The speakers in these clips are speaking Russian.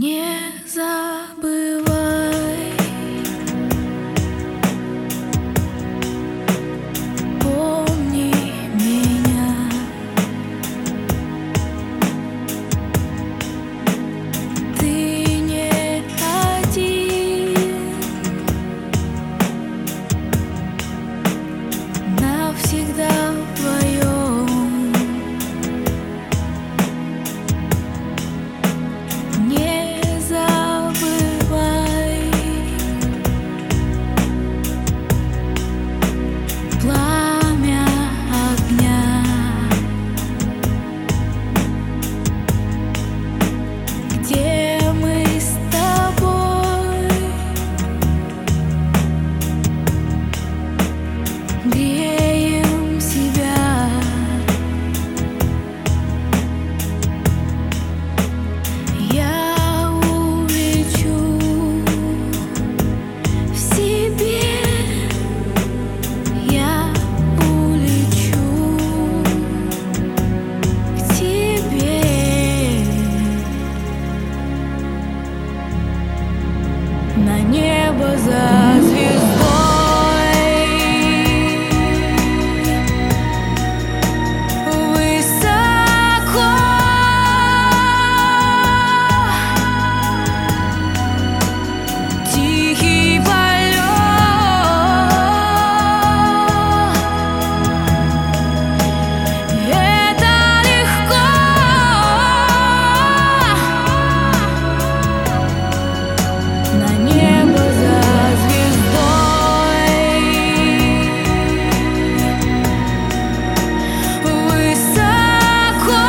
Не забывай, помни меня. Ты не один, навсегда вдвоем. Не забывай, пламя огня, где мы с тобой греем себя. Я улечу в себе, я улечу к тебе. На небо за звездой, высоко. Тихий полет, это легко. На небо за звездой, высоко.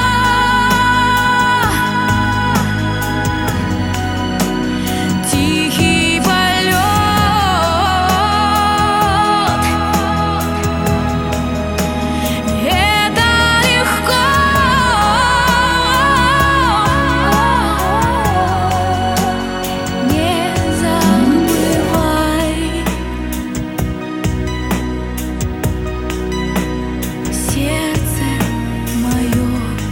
Тихий полет, это легко. Не забывай, сердце мое,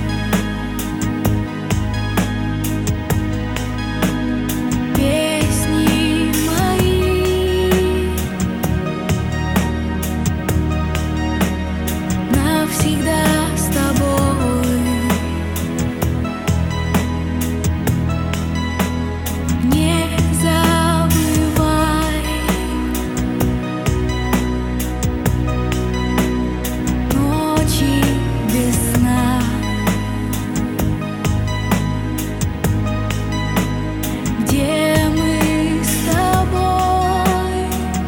песни мои навсегда с тобой. Не забывай, ночи без сна, где мы с тобой.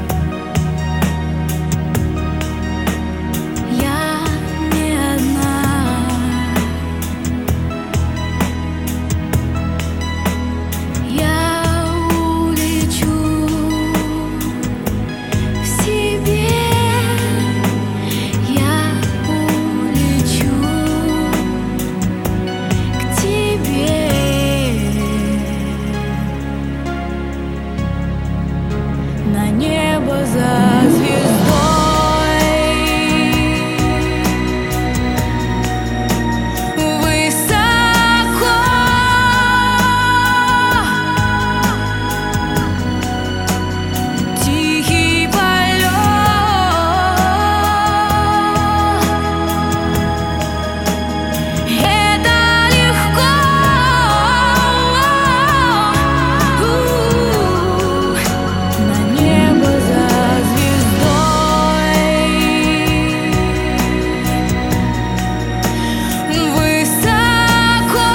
Я не одна. Я улечу в себе, я улечу к тебе. На небо за звездой, высоко. Тихий полет, это легко. На небо за звездой, высоко.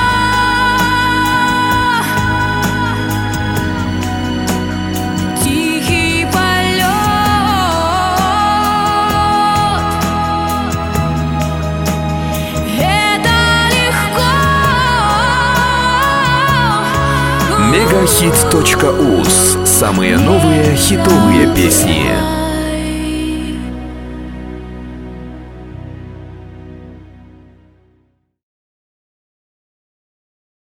Тихий полет, это легко. Мегахит.уз. Самые новые хитовые песни.